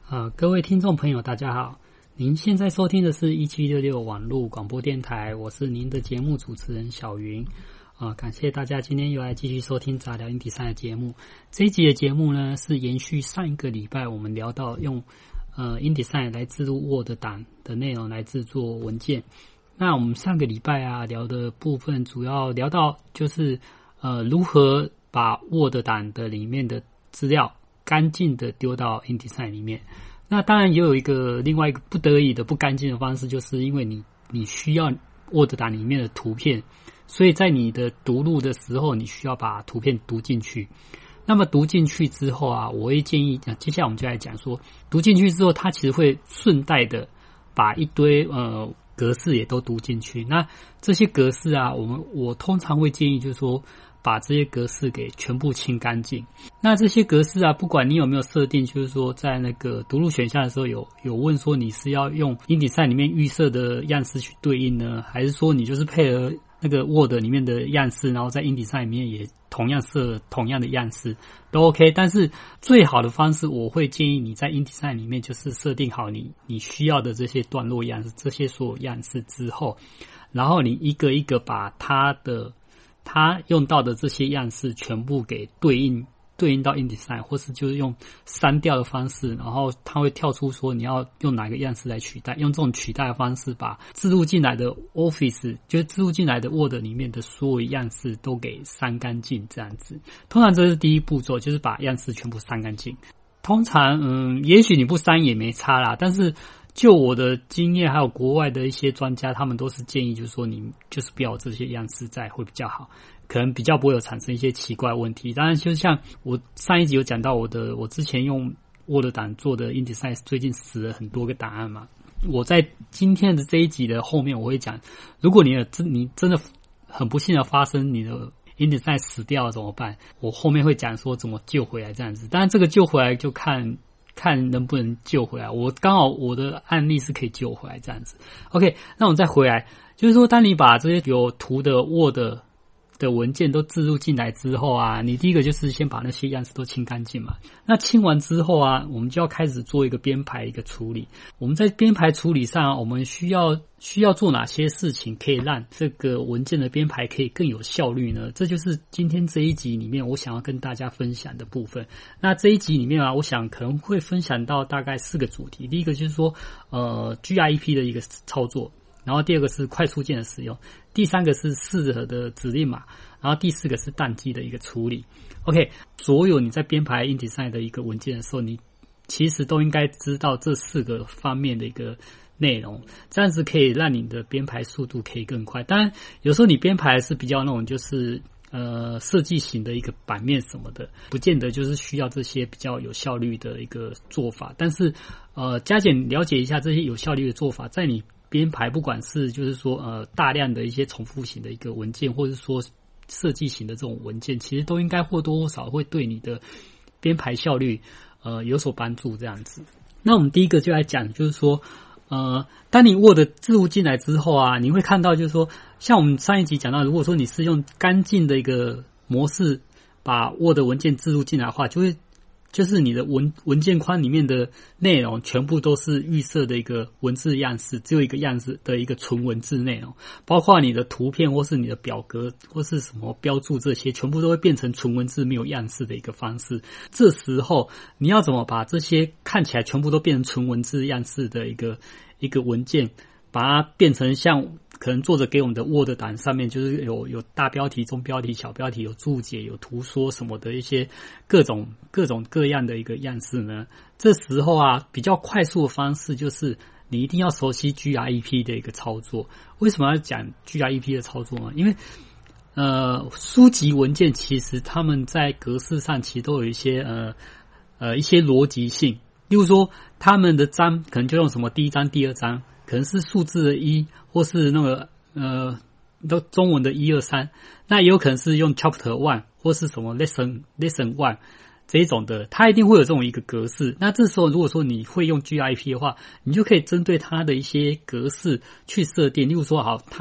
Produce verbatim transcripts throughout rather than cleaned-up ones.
呃，各位听众朋友大家好，您现在收听的是一七六六网络广播电台，我是您的节目主持人小云。啊、呃，感谢大家今天又来继续收听杂聊印第三的节目。这一集的节目呢，是延续上一个礼拜我们聊到用呃 InDesign 来置入 Word 档的内容来制作文件。那我们上个礼拜啊聊的部分主要聊到就是呃如何把 Word 档的里面的资料干净的丢到 InDesign 里面。那当然也有一个另外一个不得已的不干净的方式，就是因为你你需要 Word 档里面的图片，所以在你的读入的时候，你需要把图片读进去。那么读进去之后啊，我会建议，接下来我们就来讲说，读进去之后，它其实会顺带的把一堆呃格式也都读进去。那这些格式啊，我们我通常会建议就是说，把这些格式给全部清干净。那这些格式啊，不管你有没有设定，就是说在那个读入选项的时候有有问说你是要用 InDesign 里面预设的样式去对应呢，还是说你就是配合那个 Word 里面的样式，然后在 InDesign 里面也同样设同样的样式都 OK。但是最好的方式，我会建议你在 InDesign 里面就是设定好你你需要的这些段落样式，这些所有样式之后，然后你一个一个把它的它用到的这些样式全部给对应对应到 InDesign， 或是就是用删掉的方式，然后它会跳出说你要用哪个样式来取代，用这种取代的方式把置入进来的 Office， 就是置入进来的 Word 里面的所有样式都给删干净这样子。通常这是第一步骤，就是把样式全部删干净。通常嗯，也许你不删也没差啦，但是就我的经验，还有国外的一些专家，他们都是建议，就是说你就是不要有这些样式在会比较好，可能比较不会有产生一些奇怪的问题。当然，就像我上一集有讲到我的，我之前用 Word 档做的 InDesign 最近死了很多个档案嘛。我在今天的这一集的后面我会讲，如果你的你真的很不幸的发生你的 InDesign 死掉了怎么办？我后面会讲说怎么救回来这样子。当然，这个救回来就看。看能不能救回来，我刚好我的案例是可以救回来这样子。OK， 那我们再回来，就是说当你把这些有图的 Word 的文件都置入进来之后啊，你第一个就是先把那些样式都清干净嘛。那清完之后啊，我们就要开始做一个编排一个处理。我们在编排处理上、啊，我们需要需要做哪些事情可以让这个文件的编排可以更有效率呢？这就是今天这一集里面我想要跟大家分享的部分。那这一集里面啊，我想可能会分享到大概四个主题。第一个就是说呃 G R E P 的一个操作，然后第二个是快速键的使用，第三个是适合的指令码，然后第四个是淡季的一个处理。OK， 所有你在编排 InDesign 的一个文件的时候，你其实都应该知道这四个方面的一个内容，这样子可以让你的编排速度可以更快。当然，有时候你编排是比较那种就是呃设计型的一个版面什么的，不见得就是需要这些比较有效率的一个做法。但是呃加减了解一下这些有效率的做法，在你编排不管是就是说呃大量的一些重复型的一个文件，或者说设计型的这种文件，其实都应该或多或少会对你的编排效率呃有所帮助这样子。那我们第一个就来讲，就是说呃当你 Word 置入进来之后啊，你会看到就是说，像我们上一集讲到，如果说你是用干净的一个模式把 Word 文件置入进来的话，就会就是你的文文件框里面的内容全部都是预设的一个文字样式，只有一个样式的一个纯文字内容，包括你的图片或是你的表格或是什么标注，这些全部都会变成纯文字没有样式的一个方式。这时候你要怎么把这些看起来全部都变成纯文字样式的一个一个文件，把它变成像可能作者给我们的 Word 档上面就是有有大标题、中标题、小标题，有注解、有图说什么的一些各种各种各样的一个样式呢？这时候啊，比较快速的方式就是你一定要熟悉 G R E P 的一个操作。为什么要讲 G R E P 的操作呢？因为呃，书籍文件其实他们在格式上其实都有一些呃呃一些逻辑性，例如说他们的章可能就用什么第一章、第二章。可能是数字的一，或是那个呃，都中文的一二三，那也有可能是用 chapter one 或是什么 lesson lesson one 这一种的，它一定会有这种一个格式。那这时候如果说你会用 G R E P 的话，你就可以针对它的一些格式去设定。例如说，好，它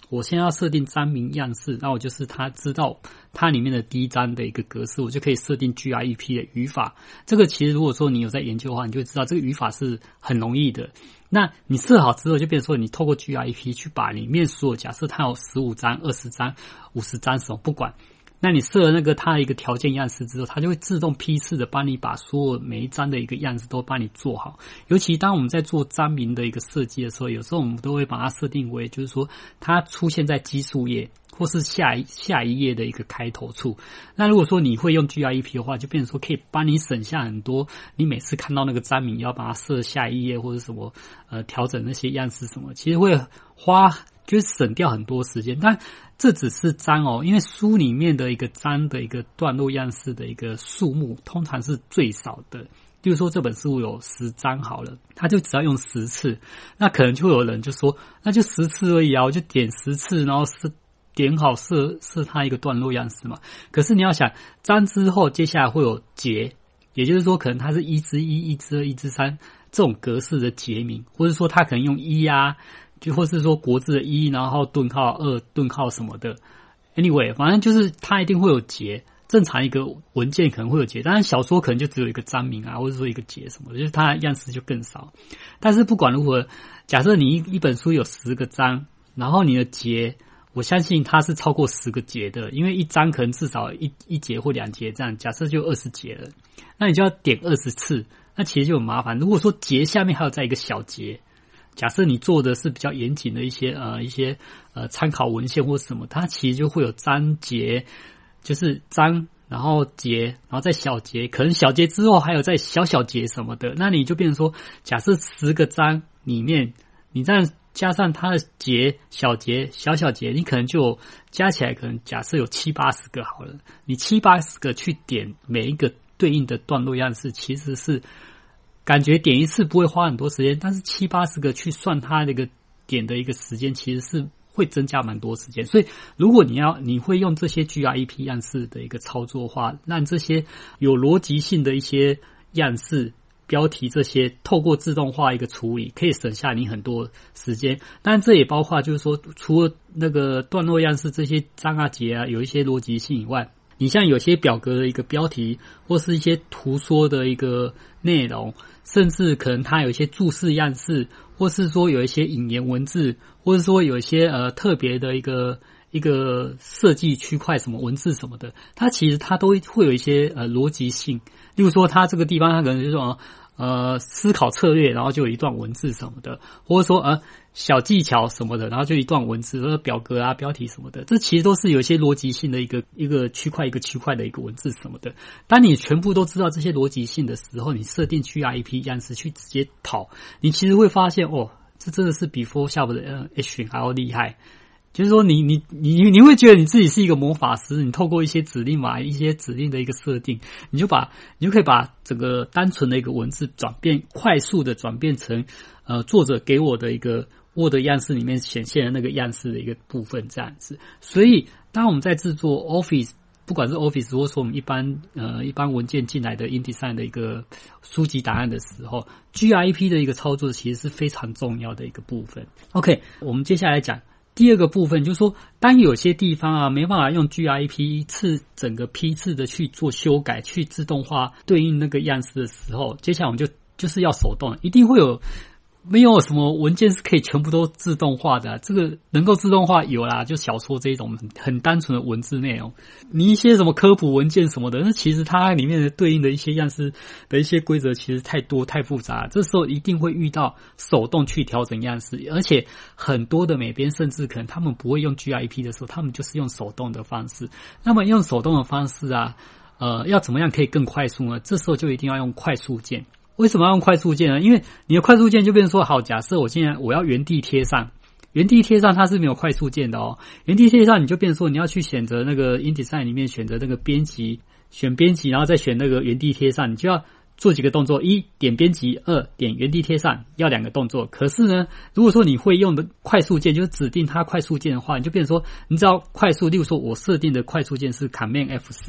我先要设定章名样式，那我就是它知道它里面的第一章的一个格式，我就可以设定 G R E P 的语法。这个其实如果说你有在研究的话，你就会知道这个语法是很容易的。那你设好之后，就变成说你透过 G R E P 去把里面所有，假设它有十五章、二十章、五十章什么不管，那你设了那个它的一个条件样式之后，它就会自动批次的帮你把所有每一章的一个样式都帮你做好。尤其当我们在做章名的一个设计的时候，有时候我们都会把它设定为就是说它出现在基数页或是下一下一页的一个开头处。那如果说你会用 G R E P 的话，就变成说可以帮你省下很多你每次看到那个章名要把它设下一页或者什么呃调整那些样式什么，其实会花就是省掉很多时间。但这只是章哦，因为书里面的一个章的一个段落样式的一个数目通常是最少的。比如说这本书有十章好了，他就只要用十次，那可能就会有人就说那就十次而已啊，我就点十次，然后是点好设设它一个段落样式嘛。可是你要想章之后接下来会有节，也就是说可能它是一之一、一之二、一之三这种格式的节名，或者说它可能用一啊，就或是说国字的一，然后顿号二顿号什么的。Anyway， 反正就是它一定会有节。正常一个文件可能会有节，当然小说可能就只有一个章名啊，或者说一个节什么的，就是它的样式就更少。但是不管如何，假设你一一本书有十个章，然后你的节，我相信它是超过十个节的，因为一章可能至少一一节或两节这样，假设就二十节了，那你就要点二十次，那其实就很麻烦。如果说节下面还有再一个小节，假设你做的是比较严谨的一些呃一些呃参考文献或什么，它其实就会有章节。就是章，然后节，然后再小节，可能小节之后还有再小小节什么的，那你就变成说，假设十个章里面，你这样加上它的节、小节、小小节，你可能就加起来，可能假设有七八十个好了，你七八十个去点每一个对应的段落样式，其实是感觉点一次不会花很多时间，但是七八十个去算它那个点的一个时间，其实是会增加蛮多时间。所以如果你要你会用这些 G R E P 样式的一个操作的话，让这些有逻辑性的一些样式标题这些透过自动化一个处理，可以省下你很多时间。当然这也包括就是说除了那个段落样式这些章啊节啊有一些逻辑性以外，你像有些表格的一个标题或是一些图说的一个内容，甚至可能它有一些注释样式，或是说有一些引言文字，或是说有一些呃特别的一个一个设计区块什么文字什么的，它其实它都会有一些呃逻辑性。例如说它这个地方它可能就是说呃思考策略，然后就有一段文字什么的，或者说呃小技巧什么的，然后就一段文字，说表格啊标题什么的，这其实都是有一些逻辑性的一个一个区块一个区块的一个文字什么的。当你全部都知道这些逻辑性的时候，你设定 G R E P 样式去直接跑，你其实会发现哦，这真的是比 Photoshop 的呃 H 还要厉害。就是说你你你你会觉得你自己是一个魔法师，你透过一些指令码一些指令的一个设定，你就把你就可以把整个单纯的一个文字转变快速的转变成呃作者给我的一个 Word 样式里面显现的那个样式的一个部分这样子。所以当我们在制作 Office， 不管是 Office 或是我们一般呃一般文件进来的 InDesign 的一个书籍档案的时候， G R E P 的一个操作其实是非常重要的一个部分。 OK， 我们接下来讲第二个部分，就是说当有些地方啊没办法用 G R E P 一次整个批次的去做修改，去自动化对应那个样式的时候，接下来我们就就是要手动，一定会有没有什么文件是可以全部都自动化的、啊、这个能够自动化有啦，就小说这种很很单纯的文字内容，你一些什么科普文件什么的，那其实它里面的对应的一些样式的一些规则其实太多太复杂了，这时候一定会遇到手动去调整样式。而且很多的美编甚至可能他们不会用 G R E P 的时候，他们就是用手动的方式。那么用手动的方式啊呃，要怎么样可以更快速呢？这时候就一定要用快速键。为什么要用快速键呢？因为你的快速键就变成说，好，假设我现在我要原地贴上，原地贴上它是没有快速键的哦。原地贴上你就变成说，你要去选择那个 InDesign 里面选择那个编辑，选编辑，然后再选那个原地贴上，你就要做几个动作：一点编辑，二点原地贴上，要两个动作。可是呢，如果说你会用的快速键，就是指定它快速键的话，你就变成说，你只要快速，例如说我设定的快速键是 Command F 四。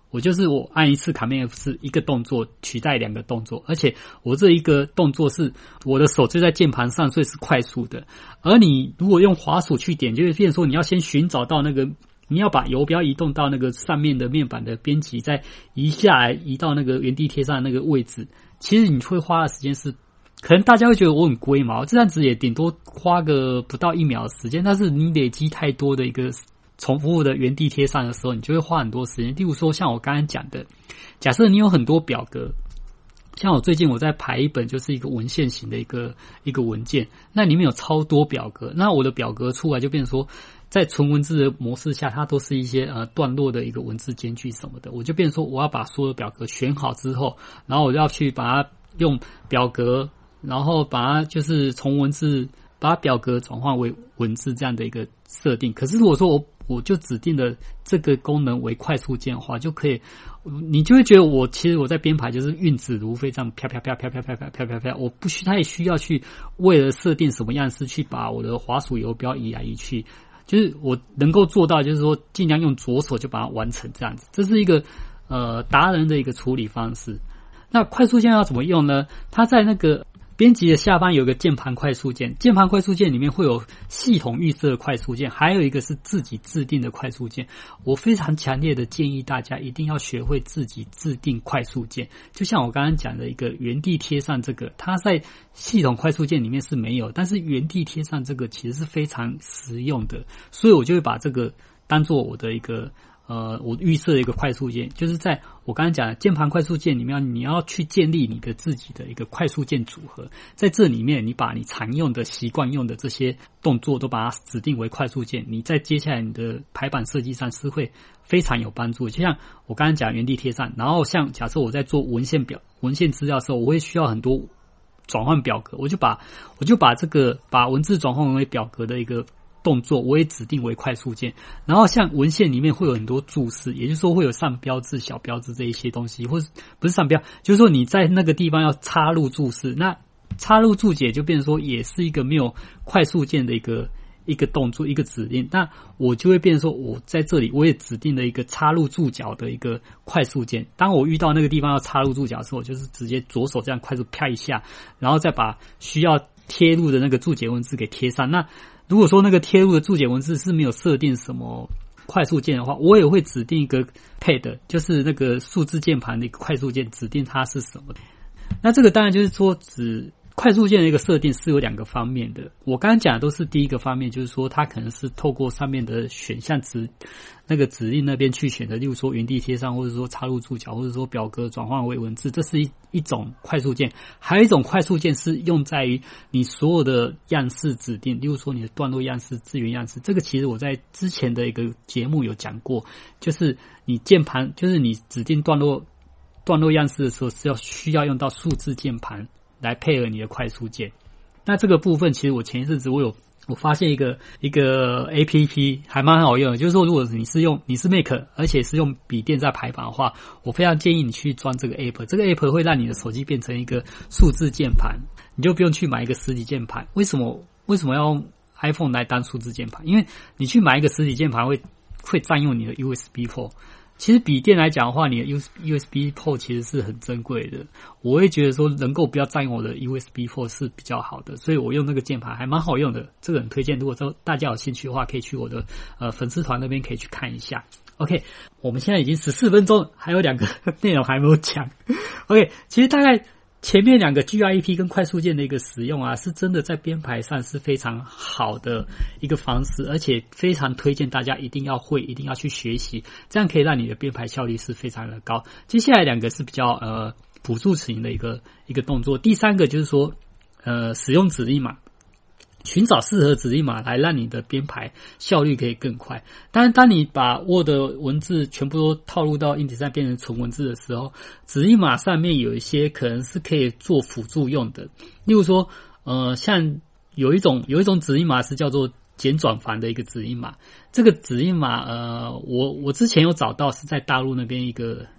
我就是我按一次 Command F 四一个动作取代两个动作，而且我这一个动作是我的手就在键盘上，所以是快速的。而你如果用滑鼠去点，就会变成说你要先寻找到那个，你要把游标移动到那个上面的面板的编辑，再移下来移到那个原地贴上的那个位置。其实你会花的时间是，可能大家会觉得我很龟毛，这样子也顶多花个不到一秒的时间，但是你累积太多的一个重复的原地贴上的时候，你就会花很多时间。例如说像我刚才讲的，假设你有很多表格，像我最近我在排一本就是一个文献型的一个一个文件，那里面有超多表格，那我的表格出来就变成说在纯文字的模式下，它都是一些呃段落的一个文字间距什么的，我就变成说我要把所有的表格选好之后，然后我就要去把它用表格，然后把它就是从文字把表格转换为文字这样的一个设定。可是如果说我我就指定的这个功能为快速键的话，就可以，你就会觉得我其实我在编排就是运指如飞这样飘飘飘飘飘飘飘飘飘飘，我不需太需要去为了设定什么样式去把我的滑鼠游标移来移去，就是我能够做到就是说尽量用左手就把它完成这样子，这是一个呃达人的一个处理方式。那快速键要怎么用呢？它在那个编辑的下方有一个键盘快速键，键盘快速键里面会有系统预设的快速键，还有一个是自己制定的快速键。我非常强烈的建议大家一定要学会自己制定快速键，就像我刚刚讲的一个原地贴上这个，它在系统快速键里面是没有，但是原地贴上这个其实是非常实用的，所以我就会把这个当做我的一个呃，我预设的一个快速键，就是在我刚才讲的键盘快速键里面，你要去建立你的自己的一个快速键组合，在这里面你把你常用的习惯用的这些动作都把它指定为快速键，你在接下来你的排版设计上是会非常有帮助。就像我刚才讲原地贴上，然后像假设我在做文献表文献资料的时候，我会需要很多转换表格，我就把我就把这个把文字转换为表格的一个动作我也指定为快速键。然后像文献里面会有很多注释，也就是说会有上标志小标志这一些东西，或是不是上标，就是说你在那个地方要插入注释，那插入注解就变成说也是一个没有快速键的一个一个动作一个指令，那我就会变成说我在这里我也指定了一个插入注脚的一个快速键，当我遇到那个地方要插入注脚的时候，我就是直接左手这样快速啪一下，然后再把需要贴入的那个注解文字给贴上。那如果说那个贴入的注解文字是没有设定什么快速键的话，我也会指定一个 pad， 就是那个数字键盘的一个快速键，指定它是什么。那这个当然就是说指快速键的一个设定是有两个方面的，我刚刚讲的都是第一个方面，就是说它可能是透过上面的选项指那个指令那边去选的，例如说原地贴上，或者说插入注脚，或者说表格转换为文字，这是一一种快速键。还有一种快速键是用在于你所有的样式指定，例如说你的段落样式、字元样式，这个其实我在之前的一个节目有讲过，就是你键盘，就是你指定段落段落样式的时候是要需要用到数字键盘来配合你的快速键。那这个部分其实我前一阵子我有我发现一个一个 A P P 还蛮好用的，就是说如果你是用你是 Mac 而且是用笔电在排版的话，我非常建议你去装这个 App， 这个 App 会让你的手机变成一个数字键盘，你就不用去买一个实体键盘。为什么为什么要用 iPhone 来当数字键盘？因为你去买一个实体键盘会会占用你的 U S B port。其实笔电来讲的话，你的 U S B port 其实是很珍贵的，我会觉得说能够不要占用我的 U S B port 是比较好的，所以我用那个键盘还蛮好用的，这个很推荐。如果说大家有兴趣的话，可以去我的呃粉丝团那边可以去看一下。OK， 我们现在已经十四分钟，还有两个内容还没有讲。OK， 其实大概前面两个 G R E P 跟快速键的一个使用啊，是真的在编排上是非常好的一个方式，而且非常推荐大家一定要会，一定要去学习，这样可以让你的编排效率是非常的高。接下来两个是比较呃辅助型的一个一个动作，第三个就是说呃使用指令码。寻找适合指令码来让你的编排效率可以更快。当然，当你把 Word 文字全部都套入到 InDesign 变成纯文字的时候，指令码上面有一些可能是可以做辅助用的。例如说，呃，像有一种有一种指令码是叫做简转繁的一个指令码。这个指令码，呃，我我之前有找到是在大陆那边一个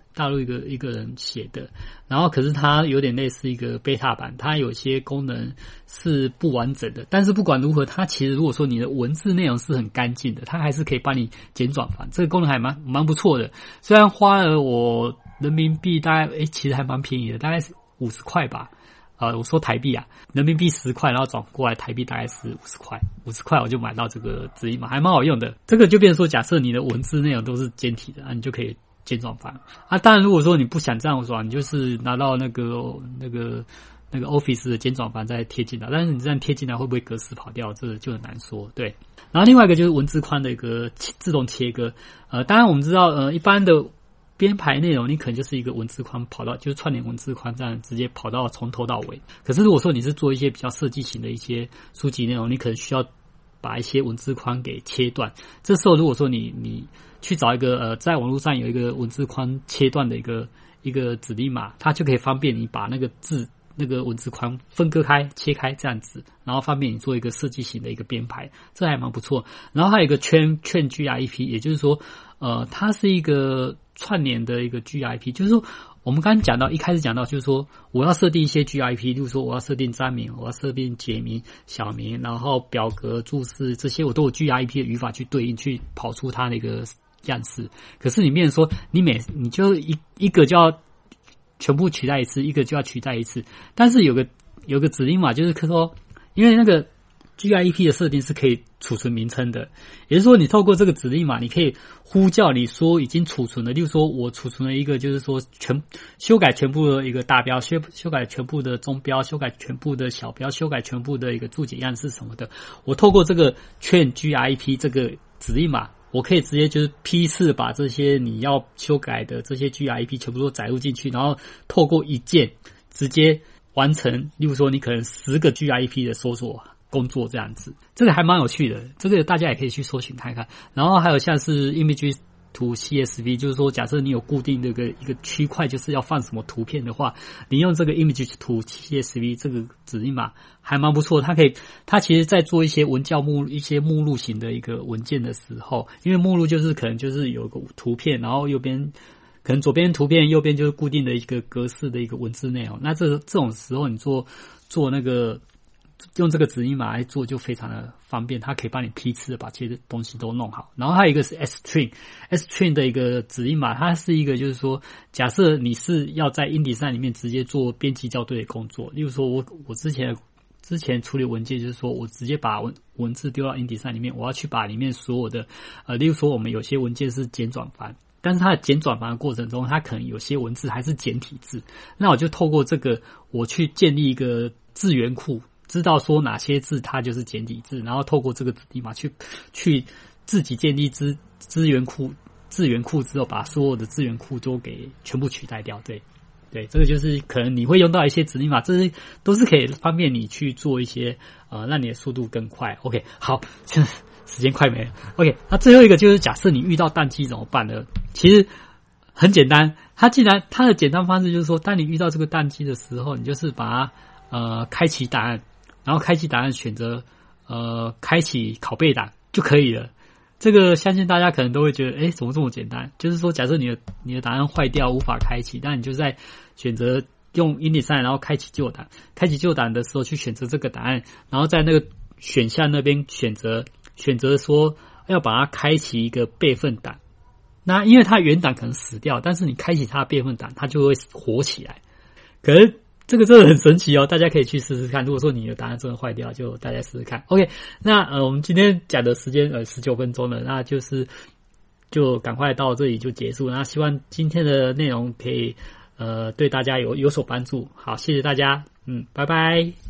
大陆一个一个人写的，然后可是它有点类似一个 beta 版，它有些功能是不完整的，但是不管如何，它其实如果说你的文字内容是很干净的，它还是可以帮你简转繁，这个功能还蛮蛮不错的。虽然花了我人民币大概诶其实还蛮便宜的，大概是五十块吧。呃，我说台币啊，人民币十块，然后转过来台币大概是五十块，五十块我就买到这个指引码，还蛮好用的。这个就变成说，假设你的文字内容都是简体的，啊，你就可以简转繁啊。当然，如果说你不想这样说，你就是拿到那个那个那个 Office 的简转繁再贴进来，但是你这样贴进来会不会格式跑掉，这就很难说。对，然后另外一个就是文字框的一个自动切割，呃，当然我们知道，呃，一般的编排内容你可能就是一个文字框跑到就是串联文字框这样直接跑到从头到尾。可是如果说你是做一些比较设计型的一些书籍内容，你可能需要把一些文字框给切断。这时候如果说你你去找一个呃在网络上有一个文字框切断的一个一个指令码，它就可以方便你把那个字那个文字框分割开切开这样子，然后方便你做一个设计型的一个编排，这还蛮不错。然后还有一个圈圈 G R E P， 也就是说呃它是一个串联的一个 G R E P， 就是说我们刚刚讲到一开始讲到就是说我要设定一些 G R E P， 例如说我要设定章名，我要设定节名小名，然后表格注释这些我都有 G R E P 的语法去对应去跑出它那个样式。可是里面说你每你就一一个就要全部取代一次，一个就要取代一次。但是有个有个指令码，就是说，因为那个 G R E P 的设定是可以储存名称的，也就是说，你透过这个指令码，你可以呼叫你说已经储存了，例如说我储存了一个，就是说全修改全部的一个大标，修修改全部的中标，修改全部的小标，修改全部的一个注解样式什么的。我透过这个劝 G R E P 这个指令码，我可以直接就是批次把这些你要修改的这些 G R E P 全部都载入进去，然后透过一键直接完成。例如说，你可能十个 G R E P 的搜索工作这样子，这个还蛮有趣的，这个大家也可以去搜寻看看。然后还有像是 Image to C S V， 就是说假设你有固定的一个一个区块就是要放什么图片的话，你用这个 Image to C S V 这个指令码还蛮不错。它可以它其实在做一些文教目一些目录型的一个文件的时候，因为目录就是可能就是有个图片，然后右边可能左边图片，右边就是固定的一个格式的一个文字内容。那这这种时候你做做那个用这个指令码来做就非常的方便，它可以帮你批次的把这些东西都弄好。然后还有一个是 string string 的一个指令码，它是一个就是说假设你是要在 InDesign 里面直接做编辑校对的工作，例如说我我之前之前处理文件就是说我直接把文文字丢到 InDesign 里面，我要去把里面所有的呃例如说我们有些文件是简转繁，但是它的简转繁的过程中，它可能有些文字还是简体字，那我就透过这个我去建立一个字源库，知道说哪些字它就是简体字，然后透过这个指令码去去自己建立资资源库资源库之后，把所有的资源库都给全部取代掉。对对，这个就是可能你会用到一些指令码，这是都是可以方便你去做一些呃让你的速度更快。OK， 好，时间快没了。OK， 那最后一个就是假设你遇到宕机怎么办呢？其实很简单，它既然它的简单方式就是说，当你遇到这个宕机的时候，你就是把它呃开启档案。然后开启档案选择呃开启拷贝档就可以了。这个相信大家可能都会觉得诶怎么这么简单，就是说假设你的你的档案坏掉无法开启，但你就在选择用 InDesign 然后开启旧档，开启旧档的时候去选择这个档案，然后在那个选项那边选择选择说要把它开启一个备份档。那因为它原档可能死掉，但是你开启它的备份档它就会活起来。可是这个真的很神奇哦，大家可以去试试看。如果说你的答案真的坏掉，就大家试试看。OK， 那呃，我们今天讲的时间呃十九分钟了，那就是就赶快到这里就结束。那希望今天的内容可以呃对大家有有所帮助。好，谢谢大家，嗯，拜拜。